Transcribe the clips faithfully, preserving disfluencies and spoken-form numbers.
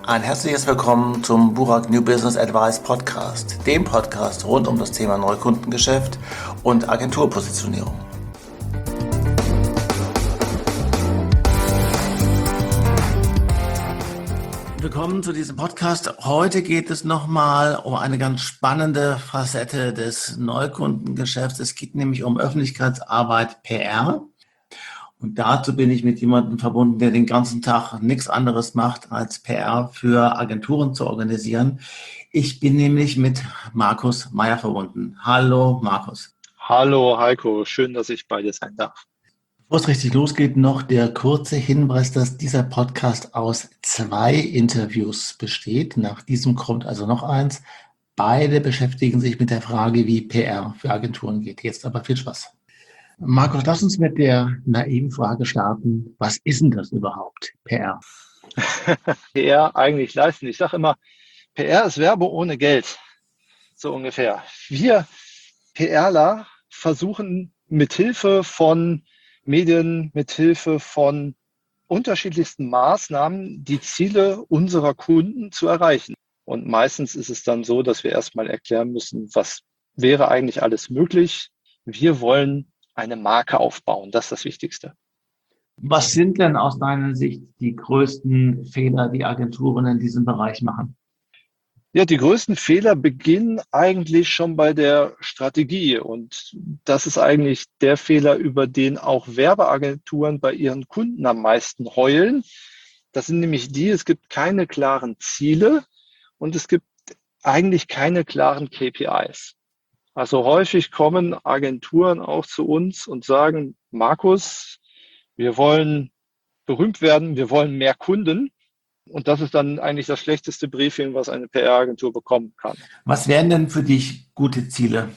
Ein herzliches Willkommen zum Burak New Business Advice Podcast, dem Podcast rund um das Thema Neukundengeschäft und Agenturpositionierung. Willkommen zu diesem Podcast. Heute geht es nochmal um eine ganz spannende Facette des Neukundengeschäfts. Es geht nämlich um Öffentlichkeitsarbeit P R. Und dazu bin ich mit jemandem verbunden, der den ganzen Tag nichts anderes macht, als P R für Agenturen zu organisieren. Ich bin nämlich mit Markus Meyer verbunden. Hallo Markus. Hallo Heiko, schön, dass ich bei dir sein darf. Bevor es richtig losgeht, noch der kurze Hinweis, dass dieser Podcast aus zwei Interviews besteht. Nach diesem kommt also noch eins. Beide beschäftigen sich mit der Frage, wie P R für Agenturen geht. Jetzt aber viel Spaß. Markus, lass uns mit der naiven Frage starten. Was ist denn das überhaupt, P R? P R eigentlich leisten. Ich sage immer, P R ist Werbung ohne Geld. So ungefähr. Wir PRler versuchen mithilfe von Medien, mithilfe von unterschiedlichsten Maßnahmen die Ziele unserer Kunden zu erreichen. Und meistens ist es dann so, dass wir erstmal erklären müssen, was wäre eigentlich alles möglich. Wir wollen eine Marke aufbauen. Das ist das Wichtigste. Was sind denn aus deiner Sicht die größten Fehler, die Agenturen in diesem Bereich machen? Ja, die größten Fehler beginnen eigentlich schon bei der Strategie. Und das ist eigentlich der Fehler, über den auch Werbeagenturen bei ihren Kunden am meisten heulen. Das sind nämlich die, es gibt keine klaren Ziele und es gibt eigentlich keine klaren K P Is. Also häufig kommen Agenturen auch zu uns und sagen, Markus, wir wollen berühmt werden, wir wollen mehr Kunden. Und das ist dann eigentlich das schlechteste Briefing, was eine P R-Agentur bekommen kann. Was wären denn für dich gute Ziele?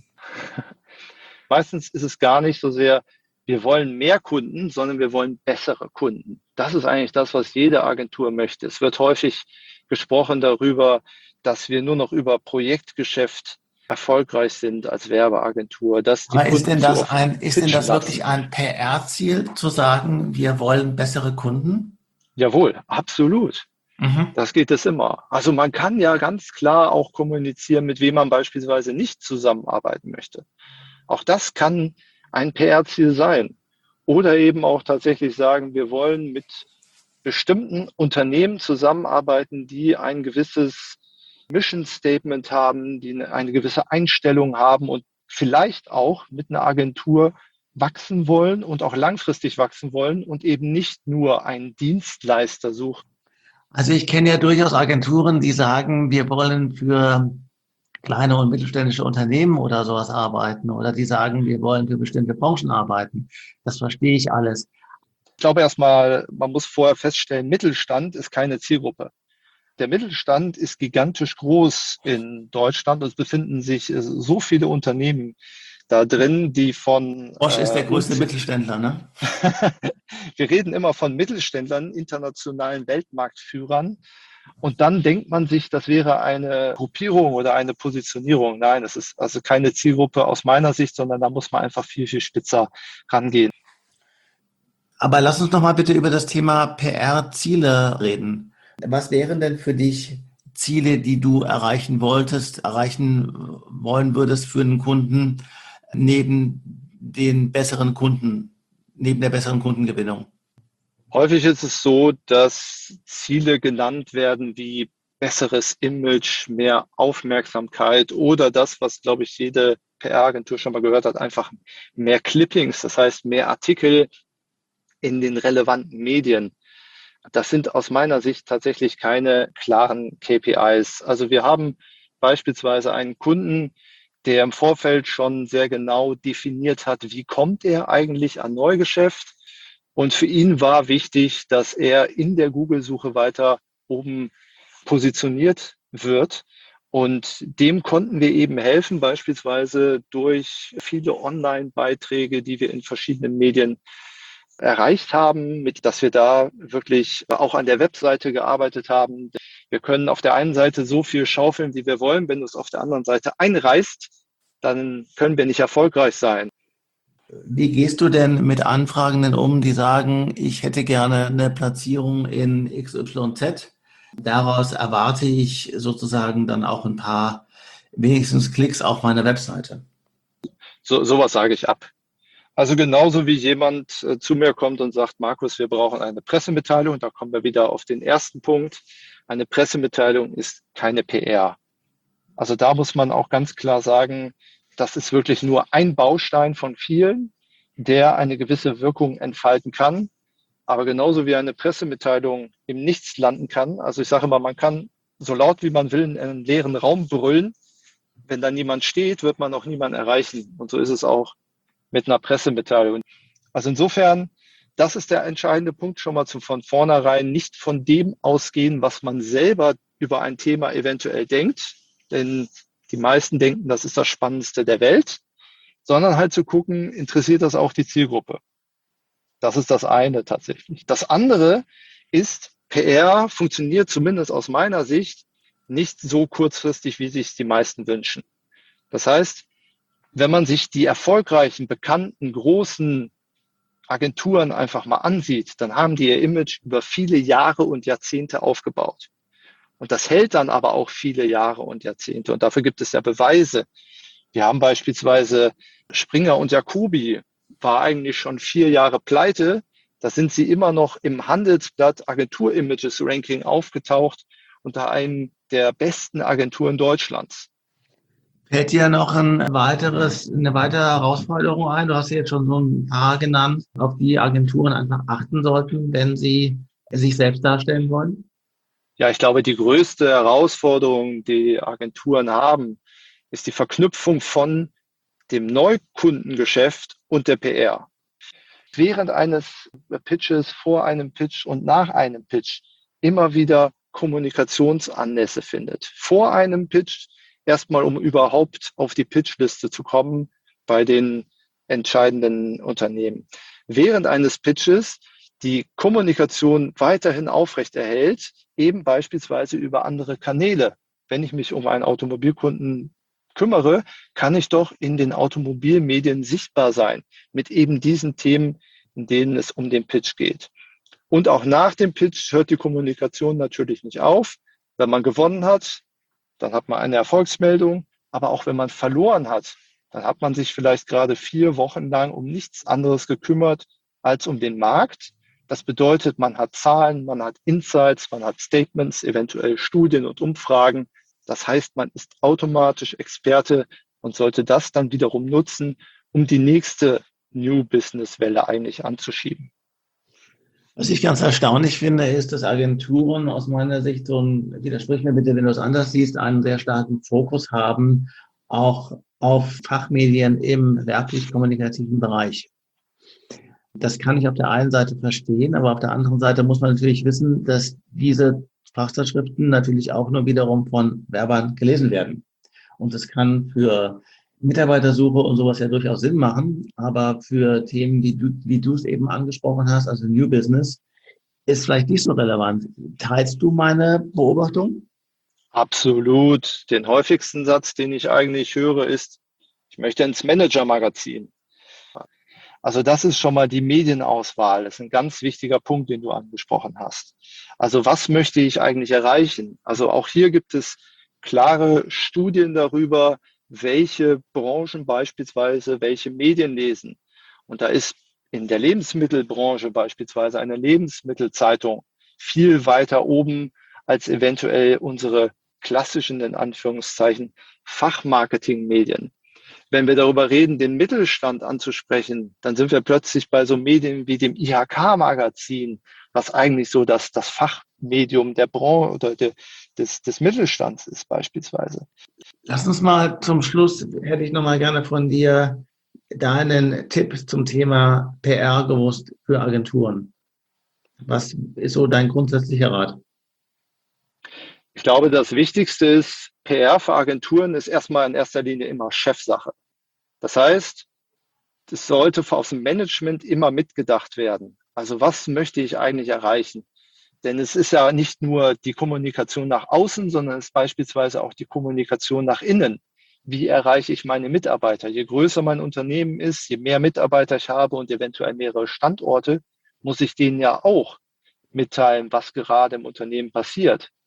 Meistens ist es gar nicht so sehr, wir wollen mehr Kunden, sondern wir wollen bessere Kunden. Das ist eigentlich das, was jede Agentur möchte. Es wird häufig gesprochen darüber, dass wir nur noch über Projektgeschäft erfolgreich sind als Werbeagentur. Dass die Aber ist denn das ein, ist denn das lassen. wirklich ein P R-Ziel, zu sagen, wir wollen bessere Kunden? Jawohl, absolut. Mhm. Das geht es immer. Also man kann ja ganz klar auch kommunizieren, mit wem man beispielsweise nicht zusammenarbeiten möchte. Auch das kann ein P R-Ziel sein. Oder eben auch tatsächlich sagen, wir wollen mit bestimmten Unternehmen zusammenarbeiten, die ein gewisses Mission Statement haben, die eine gewisse Einstellung haben und vielleicht auch mit einer Agentur wachsen wollen und auch langfristig wachsen wollen und eben nicht nur einen Dienstleister suchen. Also ich kenne ja durchaus Agenturen, die sagen, wir wollen für kleine und mittelständische Unternehmen oder sowas arbeiten oder die sagen, wir wollen für bestimmte Branchen arbeiten. Das verstehe ich alles. Ich glaube erstmal, man muss vorher feststellen, Mittelstand ist keine Zielgruppe. Der Mittelstand ist gigantisch groß in Deutschland und es befinden sich so viele Unternehmen da drin, die von... Bosch ist der größte äh, Mittelständler, ne? Wir reden immer von Mittelständlern, internationalen Weltmarktführern. Und dann denkt man sich, das wäre eine Gruppierung oder eine Positionierung. Nein, es ist also keine Zielgruppe aus meiner Sicht, sondern da muss man einfach viel, viel spitzer rangehen. Aber lass uns noch mal bitte über das Thema P R-Ziele reden. Was wären denn für dich Ziele, die du erreichen wolltest, erreichen wollen würdest für einen Kunden, neben den besseren Kunden, neben der besseren Kundengewinnung? Häufig ist es so, dass Ziele genannt werden wie besseres Image, mehr Aufmerksamkeit oder das, was, glaube ich, jede P R-Agentur schon mal gehört hat, einfach mehr Clippings, das heißt mehr Artikel in den relevanten Medien. Das sind aus meiner Sicht tatsächlich keine klaren K P Is. Also wir haben beispielsweise einen Kunden, der im Vorfeld schon sehr genau definiert hat, wie kommt er eigentlich an Neugeschäft. Und für ihn war wichtig, dass er in der Google-Suche weiter oben positioniert wird. Und dem konnten wir eben helfen, beispielsweise durch viele Online-Beiträge, die wir in verschiedenen Medien erreicht haben, mit, dass wir da wirklich auch an der Webseite gearbeitet haben. Wir können auf der einen Seite so viel schaufeln, wie wir wollen. Wenn du es auf der anderen Seite einreißt, dann können wir nicht erfolgreich sein. Wie gehst du denn mit Anfragenden um, die sagen, ich hätte gerne eine Platzierung in X Y Z? Daraus erwarte ich sozusagen dann auch ein paar wenigstens Klicks auf meiner Webseite. So, sowas sage ich ab. Also genauso wie jemand äh, zu mir kommt und sagt, Markus, wir brauchen eine Pressemitteilung, da kommen wir wieder auf den ersten Punkt. Eine Pressemitteilung ist keine P R. Also da muss man auch ganz klar sagen, das ist wirklich nur ein Baustein von vielen, der eine gewisse Wirkung entfalten kann. Aber genauso wie eine Pressemitteilung im Nichts landen kann, also ich sage immer, man kann so laut wie man will in einen leeren Raum brüllen. Wenn da niemand steht, wird man auch niemanden erreichen. Und so ist es auch mit einer Pressemitteilung. Also insofern, das ist der entscheidende Punkt, schon mal zu, von vornherein nicht von dem ausgehen, was man selber über ein Thema eventuell denkt, denn die meisten denken, das ist das Spannendste der Welt, sondern halt zu gucken, interessiert das auch die Zielgruppe? Das ist das eine tatsächlich. Das andere ist, P R funktioniert zumindest aus meiner Sicht nicht so kurzfristig, wie sich die meisten wünschen. Das heißt, wenn man sich die erfolgreichen, bekannten, großen Agenturen einfach mal ansieht, dann haben die ihr Image über viele Jahre und Jahrzehnte aufgebaut. Und das hält dann aber auch viele Jahre und Jahrzehnte. Und dafür gibt es ja Beweise. Wir haben beispielsweise Springer und Jacobi, war eigentlich schon vier Jahre pleite. Da sind sie immer noch im Handelsblatt Agentur-Images Ranking aufgetaucht unter einem der besten Agenturen Deutschlands. Fällt dir noch ein weiteres, eine weitere Herausforderung ein? Du hast jetzt schon so ein paar genannt, auf die Agenturen einfach achten sollten, wenn sie sich selbst darstellen wollen. Ja, ich glaube, die größte Herausforderung, die Agenturen haben, ist die Verknüpfung von dem Neukundengeschäft und der P R. Während eines Pitches, vor einem Pitch und nach einem Pitch immer wieder Kommunikationsanlässe findet. Vor einem Pitch erstmal, um überhaupt auf die Pitchliste zu kommen bei den entscheidenden Unternehmen. Während eines Pitches die Kommunikation weiterhin aufrechterhält, eben beispielsweise über andere Kanäle. Wenn ich mich um einen Automobilkunden kümmere, kann ich doch in den Automobilmedien sichtbar sein mit eben diesen Themen, in denen es um den Pitch geht. Und auch nach dem Pitch hört die Kommunikation natürlich nicht auf. Wenn man gewonnen hat, dann hat man eine Erfolgsmeldung. Aber auch wenn man verloren hat, dann hat man sich vielleicht gerade vier Wochen lang um nichts anderes gekümmert als um den Markt. Das bedeutet, man hat Zahlen, man hat Insights, man hat Statements, eventuell Studien und Umfragen. Das heißt, man ist automatisch Experte und sollte das dann wiederum nutzen, um die nächste New Business Welle eigentlich anzuschieben. Was ich ganz erstaunlich finde, ist, dass Agenturen aus meiner Sicht, so ein, widersprich mir bitte, wenn du es anders siehst, einen sehr starken Fokus haben, auch auf Fachmedien im werblich-kommunikativen Bereich. Das kann ich auf der einen Seite verstehen, aber auf der anderen Seite muss man natürlich wissen, dass diese Fachzeitschriften natürlich auch nur wiederum von Werbern gelesen werden. Und das kann für Mitarbeitersuche und sowas ja durchaus Sinn machen, aber für Themen, wie du, wie du es eben angesprochen hast, also New Business, ist vielleicht nicht so relevant. Teilst du meine Beobachtung? Absolut. Den häufigsten Satz, den ich eigentlich höre, ist, ich möchte ins Manager-Magazin. Also das ist schon mal die Medienauswahl. Das ist ein ganz wichtiger Punkt, den du angesprochen hast. Also was möchte ich eigentlich erreichen? Also auch hier gibt es klare Studien darüber, welche Branchen beispielsweise welche Medien lesen. Und da ist in der Lebensmittelbranche beispielsweise eine Lebensmittelzeitung viel weiter oben als eventuell unsere klassischen, in Anführungszeichen, Fachmarketingmedien. Wenn wir darüber reden, den Mittelstand anzusprechen, dann sind wir plötzlich bei so Medien wie dem I H K-Magazin, was eigentlich so das, das Fachmedium der Branche oder de, des, des Mittelstands ist beispielsweise. Lass uns mal zum Schluss, hätte ich noch mal gerne von dir deinen Tipp zum Thema P R gewusst für Agenturen. Was ist so dein grundsätzlicher Rat? Ich glaube, das Wichtigste ist, P R für Agenturen ist erstmal in erster Linie immer Chefsache. Das heißt, es sollte aus dem Management immer mitgedacht werden. Also was möchte ich eigentlich erreichen? Denn es ist ja nicht nur die Kommunikation nach außen, sondern es ist beispielsweise auch die Kommunikation nach innen. Wie erreiche ich meine Mitarbeiter? Je größer mein Unternehmen ist, je mehr Mitarbeiter ich habe und eventuell mehrere Standorte, muss ich denen ja auch mitteilen, was gerade im Unternehmen passiert.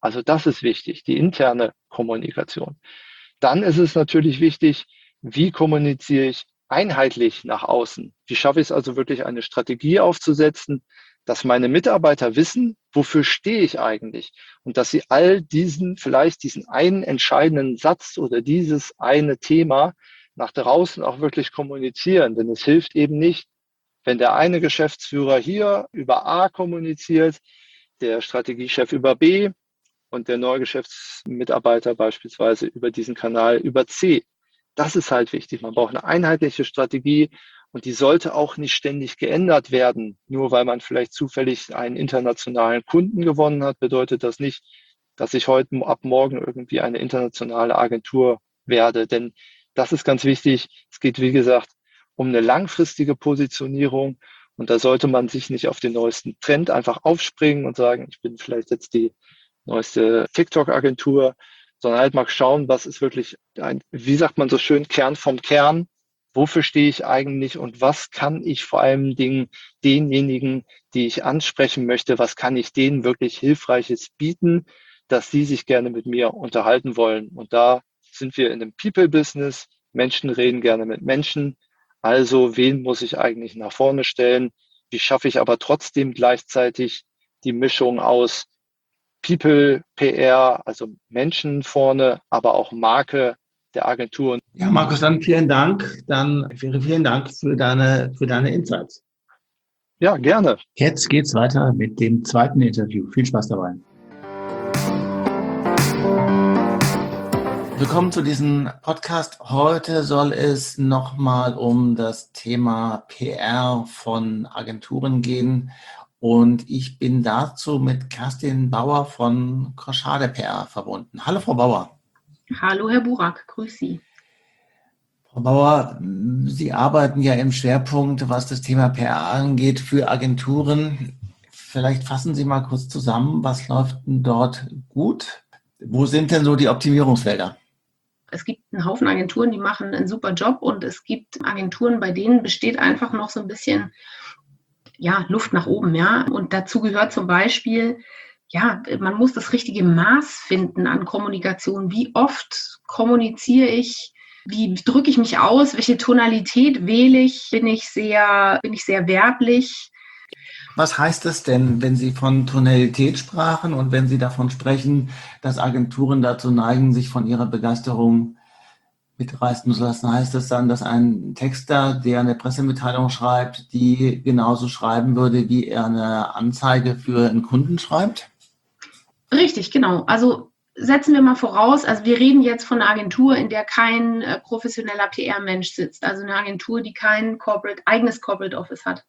Also das ist wichtig, die interne Kommunikation. Dann ist es natürlich wichtig, wie kommuniziere ich einheitlich nach außen? Wie schaffe ich es also wirklich, eine Strategie aufzusetzen, dass meine Mitarbeiter wissen, wofür stehe ich eigentlich? Und dass sie all diesen, vielleicht diesen einen entscheidenden Satz oder dieses eine Thema nach draußen auch wirklich kommunizieren. Denn es hilft eben nicht, wenn der eine Geschäftsführer hier über A kommuniziert, der Strategiechef über B und der neue Geschäftsmitarbeiter beispielsweise über diesen Kanal über C. Das ist halt wichtig. Man braucht eine einheitliche Strategie und die sollte auch nicht ständig geändert werden. Nur weil man vielleicht zufällig einen internationalen Kunden gewonnen hat, bedeutet das nicht, dass ich heute ab morgen irgendwie eine internationale Agentur werde. Denn das ist ganz wichtig. Es geht, wie gesagt, um eine langfristige Positionierung. Und da sollte man sich nicht auf den neuesten Trend einfach aufspringen und sagen, ich bin vielleicht jetzt die neueste TikTok-Agentur, sondern halt mal schauen, was ist wirklich ein, wie sagt man so schön, Kern vom Kern. Wofür stehe ich eigentlich und was kann ich vor allen Dingen denjenigen, die ich ansprechen möchte, was kann ich denen wirklich Hilfreiches bieten, dass sie sich gerne mit mir unterhalten wollen. Und da sind wir in einem People-Business. Menschen reden gerne mit Menschen. Also wen muss ich eigentlich nach vorne stellen? Wie schaffe ich aber trotzdem gleichzeitig die Mischung aus People, P R, also Menschen vorne, aber auch Marke der Agentur. Ja, Markus, dann vielen Dank. Dann vielen Dank für deine, für deine Insights. Ja, gerne. Jetzt geht's weiter mit dem zweiten Interview. Viel Spaß dabei. Willkommen zu diesem Podcast. Heute soll es nochmal um das Thema P R von Agenturen gehen. Und ich bin dazu mit Kerstin Bauer von Kroschade P R verbunden. Hallo, Frau Bauer. Hallo, Herr Burak. Grüß Sie. Frau Bauer, Sie arbeiten ja im Schwerpunkt, was das Thema P R angeht, für Agenturen. Vielleicht fassen Sie mal kurz zusammen, was läuft denn dort gut? Wo sind denn so die Optimierungsfelder? Es gibt einen Haufen Agenturen, die machen einen super Job und es gibt Agenturen, bei denen besteht einfach noch so ein bisschen ja, Luft nach oben, ja. Und dazu gehört zum Beispiel, ja, man muss das richtige Maß finden an Kommunikation. Wie oft kommuniziere ich? Wie drücke ich mich aus? Welche Tonalität wähle ich? Bin ich sehr, bin ich sehr werblich? Was heißt das denn, wenn Sie von Tonalität sprachen und wenn Sie davon sprechen, dass Agenturen dazu neigen, sich von ihrer Begeisterung mitreißen zu lassen? Heißt das dann, dass ein Texter, der eine Pressemitteilung schreibt, die genauso schreiben würde, wie er eine Anzeige für einen Kunden schreibt? Richtig, genau. Also setzen wir mal voraus, also wir reden jetzt von einer Agentur, in der kein äh, professioneller P R-Mensch sitzt, also eine Agentur, die kein Corporate, eigenes Corporate Office hat.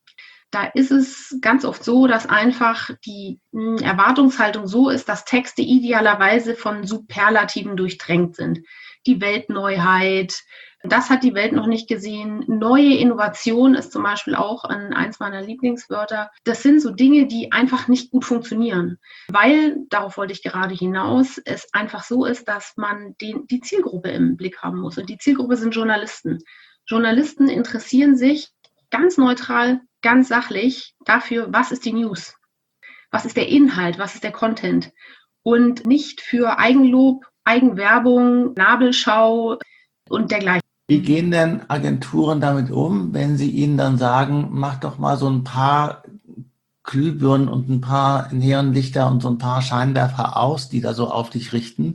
Da ist es ganz oft so, dass einfach die mh, Erwartungshaltung so ist, dass Texte idealerweise von Superlativen durchtränkt sind. Die Weltneuheit, das hat die Welt noch nicht gesehen. Neue Innovation ist zum Beispiel auch ein, eins meiner Lieblingswörter. Das sind so Dinge, die einfach nicht gut funktionieren, weil, darauf wollte ich gerade hinaus, es einfach so ist, dass man den, die Zielgruppe im Blick haben muss. Und die Zielgruppe sind Journalisten. Journalisten interessieren sich ganz neutral, ganz sachlich dafür, was ist die News? Was ist der Inhalt? Was ist der Content? Und nicht für Eigenlob, Eigenwerbung, Nabelschau und dergleichen. Wie gehen denn Agenturen damit um, wenn sie ihnen dann sagen, mach doch mal so ein paar Glühbirnen und ein paar Neonlichter und so ein paar Scheinwerfer aus, die da so auf dich richten?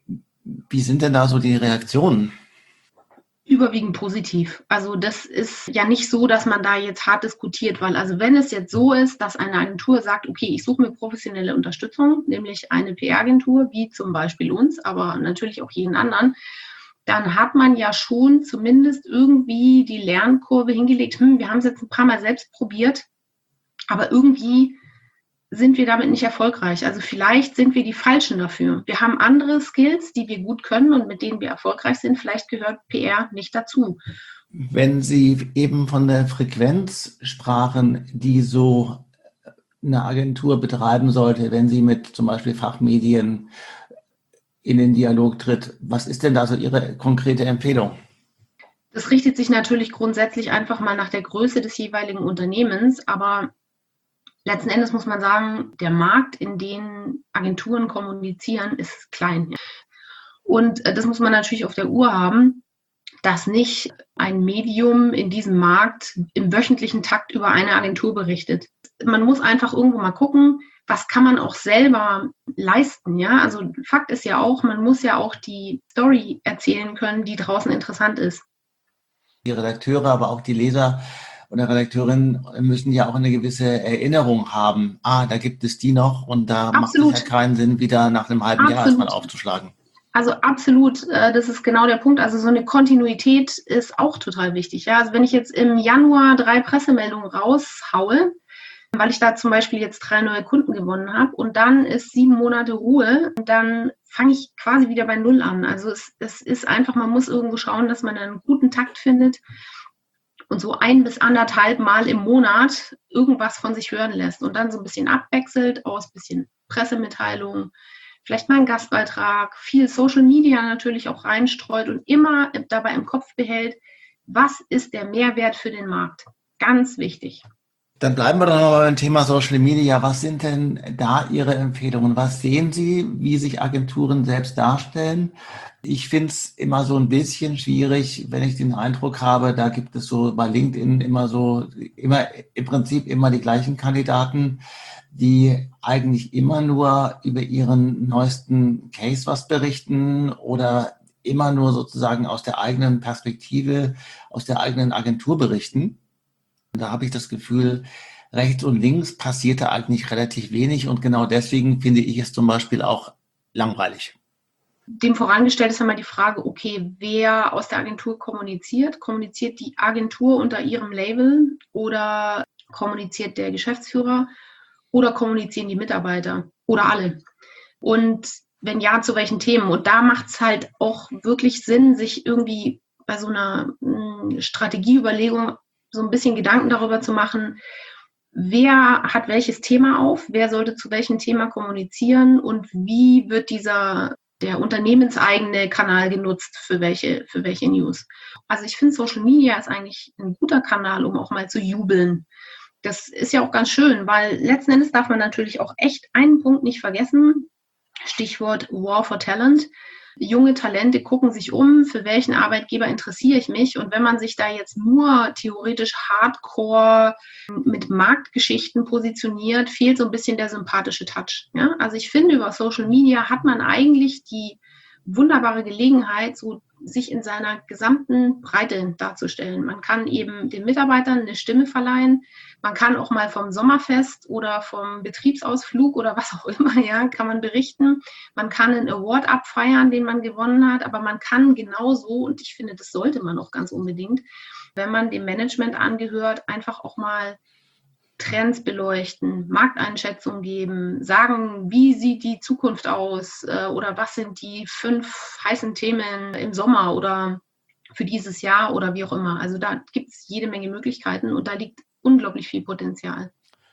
Wie sind denn da so die Reaktionen? Überwiegend positiv. Also das ist ja nicht so, dass man da jetzt hart diskutiert, weil also wenn es jetzt so ist, dass eine Agentur sagt, okay, ich suche mir professionelle Unterstützung, nämlich eine P R-Agentur, wie zum Beispiel uns, aber natürlich auch jeden anderen, dann hat man ja schon zumindest irgendwie die Lernkurve hingelegt, hm, wir haben es jetzt ein paar Mal selbst probiert, aber irgendwie sind wir damit nicht erfolgreich. Also vielleicht sind wir die Falschen dafür. Wir haben andere Skills, die wir gut können und mit denen wir erfolgreich sind. Vielleicht gehört P R nicht dazu. Wenn Sie eben von der Frequenz sprachen, die so eine Agentur betreiben sollte, wenn sie mit zum Beispiel Fachmedien in den Dialog tritt, was ist denn da so Ihre konkrete Empfehlung? Das richtet sich natürlich grundsätzlich einfach mal nach der Größe des jeweiligen Unternehmens, aber letzten Endes muss man sagen, der Markt, in den Agenturen kommunizieren, ist klein. Und das muss man natürlich auf der Uhr haben, dass nicht ein Medium in diesem Markt im wöchentlichen Takt über eine Agentur berichtet. Man muss einfach irgendwo mal gucken, was kann man auch selber leisten. Ja? Also Fakt ist ja auch, man muss ja auch die Story erzählen können, die draußen interessant ist. Die Redakteure, aber auch die Leser oder Redakteurinnen müssen ja auch eine gewisse Erinnerung haben. Ah, da gibt es die noch und da Absolut. Macht es ja keinen Sinn, wieder nach einem halben Absolut. Jahr erstmal aufzuschlagen. Also absolut, das ist genau der Punkt. Also so eine Kontinuität ist auch total wichtig. Ja? Also wenn ich jetzt im Januar drei Pressemeldungen raushaue, weil ich da zum Beispiel jetzt drei neue Kunden gewonnen habe und dann ist sieben Monate Ruhe und dann fange ich quasi wieder bei Null an. Also es, es ist einfach, man muss irgendwo schauen, dass man einen guten Takt findet und so ein bis anderthalb Mal im Monat irgendwas von sich hören lässt und dann so ein bisschen abwechselt aus ein bisschen Pressemitteilungen, vielleicht mal einen Gastbeitrag, viel Social Media natürlich auch reinstreut und immer dabei im Kopf behält, was ist der Mehrwert für den Markt? Ganz wichtig. Dann bleiben wir doch noch beim Thema Social Media. Was sind denn da Ihre Empfehlungen? Was sehen Sie, wie sich Agenturen selbst darstellen? Ich finde es immer so ein bisschen schwierig, wenn ich den Eindruck habe, da gibt es so bei LinkedIn immer so, immer im Prinzip immer die gleichen Kandidaten, die eigentlich immer nur über ihren neuesten Case was berichten oder immer nur sozusagen aus der eigenen Perspektive, aus der eigenen Agentur berichten. Da habe ich das Gefühl, rechts und links passierte eigentlich relativ wenig und genau deswegen finde ich es zum Beispiel auch langweilig. Dem vorangestellt ist einmal die Frage, okay, wer aus der Agentur kommuniziert? Kommuniziert die Agentur unter ihrem Label oder kommuniziert der Geschäftsführer oder kommunizieren die Mitarbeiter oder alle? Und wenn ja, zu welchen Themen? Und da macht es halt auch wirklich Sinn, sich irgendwie bei so einer mh, Strategieüberlegung so ein bisschen Gedanken darüber zu machen, wer hat welches Thema auf, wer sollte zu welchem Thema kommunizieren und wie wird dieser der unternehmenseigene Kanal genutzt für welche, für welche News. Also ich finde, Social Media ist eigentlich ein guter Kanal, um auch mal zu jubeln. Das ist ja auch ganz schön, weil letzten Endes darf man natürlich auch echt einen Punkt nicht vergessen, Stichwort War for Talent. Junge Talente gucken sich um, für welchen Arbeitgeber interessiere ich mich. Und wenn man sich da jetzt nur theoretisch hardcore mit Marktgeschichten positioniert, fehlt so ein bisschen der sympathische Touch. Ja? Also ich finde, über Social Media hat man eigentlich die wunderbare Gelegenheit, so sich in seiner gesamten Breite darzustellen. Man kann eben den Mitarbeitern eine Stimme verleihen. Man kann auch mal vom Sommerfest oder vom Betriebsausflug oder was auch immer, ja, kann man berichten. Man kann einen Award abfeiern, den man gewonnen hat, aber man kann genauso, und ich finde, das sollte man auch ganz unbedingt, wenn man dem Management angehört, einfach auch mal Trends beleuchten, Markteinschätzung geben, sagen, wie sieht die Zukunft aus äh, oder was sind die fünf heißen Themen im Sommer oder für dieses Jahr oder wie auch immer. Also da gibt es jede Menge Möglichkeiten und da liegt unglaublich viel Potenzial.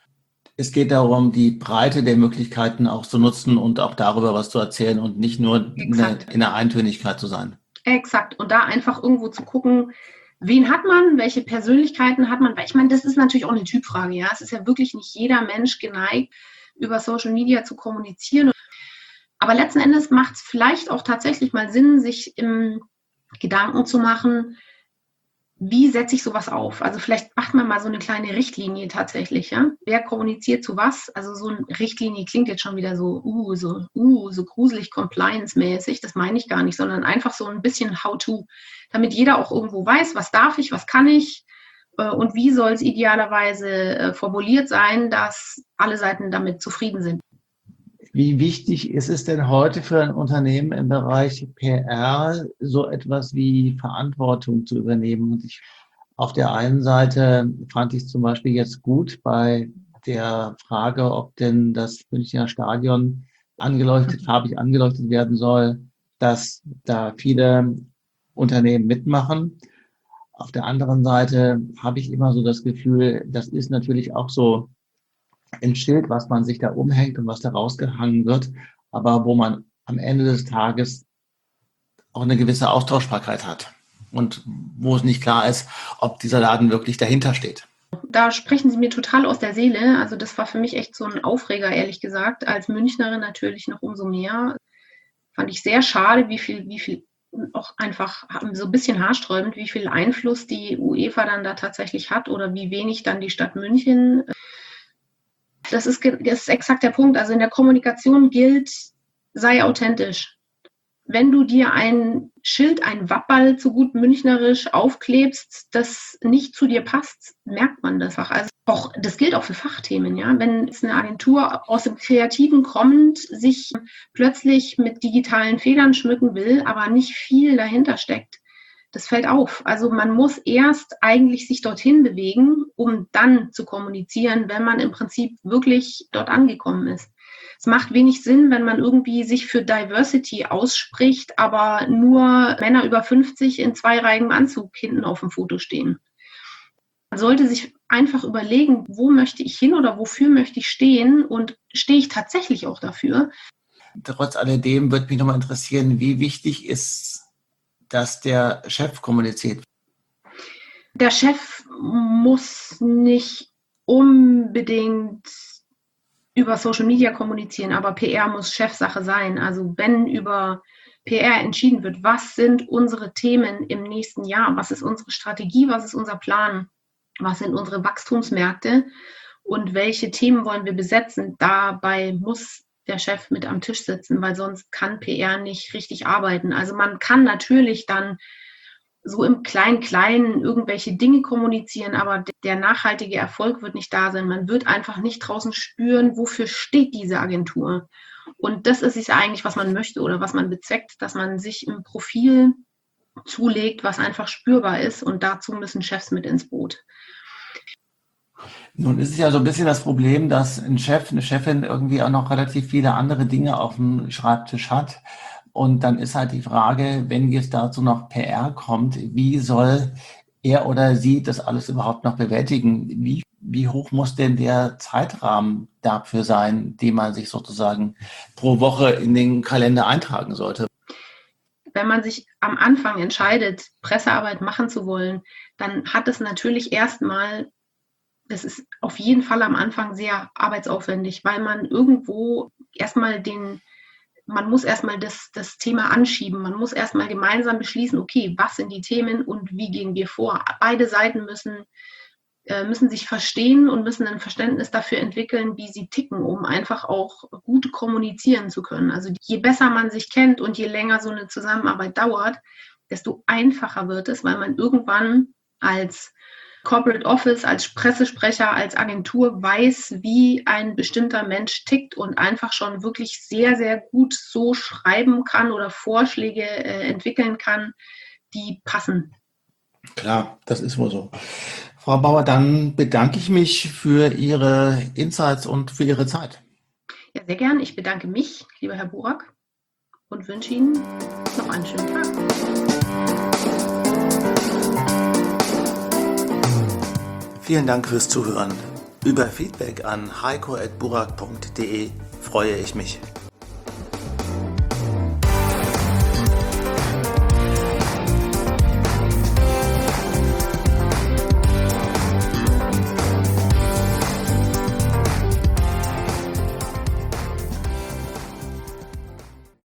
Es geht darum, die Breite der Möglichkeiten auch zu nutzen und auch darüber was zu erzählen und nicht nur eine, in der Eintönigkeit zu sein. Exakt. Und da einfach irgendwo zu gucken, wen hat man, welche Persönlichkeiten hat man? Weil ich meine, das ist natürlich auch eine Typfrage. Ja, es ist ja wirklich nicht jeder Mensch geneigt, über Social Media zu kommunizieren. Aber letzten Endes macht es vielleicht auch tatsächlich mal Sinn, sich im Gedanken zu machen, wie setze ich sowas auf? Also vielleicht macht man mal so eine kleine Richtlinie tatsächlich. Ja? Wer kommuniziert zu was? Also so eine Richtlinie klingt jetzt schon wieder so, uh, so, uh, so gruselig compliance-mäßig. Das meine ich gar nicht, sondern einfach so ein bisschen how-to, damit jeder auch irgendwo weiß, was darf ich, was kann ich äh, und wie soll es idealerweise äh, formuliert sein, dass alle Seiten damit zufrieden sind. Wie wichtig ist es denn heute für ein Unternehmen im Bereich P R, so etwas wie Verantwortung zu übernehmen? Und ich, auf der einen Seite fand ich es zum Beispiel jetzt gut bei der Frage, ob denn das Münchner Stadion angeleuchtet, farbig angeleuchtet werden soll, dass da viele Unternehmen mitmachen. Auf der anderen Seite habe ich immer so das Gefühl, das ist natürlich auch so ein Schild, was man sich da umhängt und was da rausgehangen wird, aber wo man am Ende des Tages auch eine gewisse Austauschbarkeit hat und wo es nicht klar ist, ob dieser Laden wirklich dahinter steht. Da sprechen Sie mir total aus der Seele. Also das war für mich echt so ein Aufreger, ehrlich gesagt. Als Münchnerin natürlich noch umso mehr. Fand ich sehr schade, wie viel, wie viel auch einfach so ein bisschen haarsträubend, wie viel Einfluss die UEFA dann da tatsächlich hat oder wie wenig dann die Stadt München. Das ist, das ist exakt der Punkt. Also in der Kommunikation gilt, sei authentisch. Wenn du dir ein Schild, ein Wapperl zu gut münchnerisch aufklebst, das nicht zu dir passt, merkt man das auch. Also auch, das gilt auch für Fachthemen, ja. Wenn jetzt eine Agentur aus dem Kreativen kommend sich plötzlich mit digitalen Federn schmücken will, aber nicht viel dahinter steckt, das fällt auf. Also man muss erst eigentlich sich dorthin bewegen, um dann zu kommunizieren, wenn man im Prinzip wirklich dort angekommen ist. Es macht wenig Sinn, wenn man irgendwie sich für Diversity ausspricht, aber nur Männer über fünfzig in zweireihigem Anzug hinten auf dem Foto stehen. Man sollte sich einfach überlegen, wo möchte ich hin oder wofür möchte ich stehen und stehe ich tatsächlich auch dafür. Trotz alledem würde mich nochmal interessieren, wie wichtig ist, dass der Chef kommuniziert? Der Chef muss nicht unbedingt über Social Media kommunizieren, aber P R muss Chefsache sein. Also wenn über P R entschieden wird, was sind unsere Themen im nächsten Jahr, was ist unsere Strategie, was ist unser Plan, was sind unsere Wachstumsmärkte und welche Themen wollen wir besetzen, dabei muss der Chef mit am Tisch sitzen, weil sonst kann P R nicht richtig arbeiten. Also man kann natürlich dann so im Klein-Kleinen irgendwelche Dinge kommunizieren, aber der nachhaltige Erfolg wird nicht da sein. Man wird einfach nicht draußen spüren, wofür steht diese Agentur. Und das ist es ja eigentlich, was man möchte oder was man bezweckt, dass man sich im Profil zulegt, was einfach spürbar ist. Und dazu müssen Chefs mit ins Boot. Nun ist es ja so ein bisschen das Problem, dass ein Chef, eine Chefin irgendwie auch noch relativ viele andere Dinge auf dem Schreibtisch hat. Und dann ist halt die Frage, wenn jetzt dazu noch P R kommt, wie soll er oder sie das alles überhaupt noch bewältigen? Wie, wie hoch muss denn der Zeitrahmen dafür sein, den man sich sozusagen pro Woche in den Kalender eintragen sollte? Wenn man sich am Anfang entscheidet, Pressearbeit machen zu wollen, dann hat es natürlich erstmal, das ist auf jeden Fall am Anfang sehr arbeitsaufwendig, weil man irgendwo erstmal den Man muss erstmal das, das Thema anschieben. Man muss erstmal gemeinsam beschließen, okay, was sind die Themen und wie gehen wir vor? Beide Seiten müssen, äh, müssen sich verstehen und müssen ein Verständnis dafür entwickeln, wie sie ticken, um einfach auch gut kommunizieren zu können. Also je besser man sich kennt und je länger so eine Zusammenarbeit dauert, desto einfacher wird es, weil man irgendwann als Corporate Office, als Pressesprecher, als Agentur weiß, wie ein bestimmter Mensch tickt und einfach schon wirklich sehr, sehr gut so schreiben kann oder Vorschläge äh, entwickeln kann, die passen. Klar, das ist wohl so. Frau Bauer, dann bedanke ich mich für Ihre Insights und für Ihre Zeit. Ja, sehr gern. Ich bedanke mich, lieber Herr Burak, und wünsche Ihnen noch einen schönen Tag. Vielen Dank fürs Zuhören. Über Feedback an heiko at burak punkt de freue ich mich.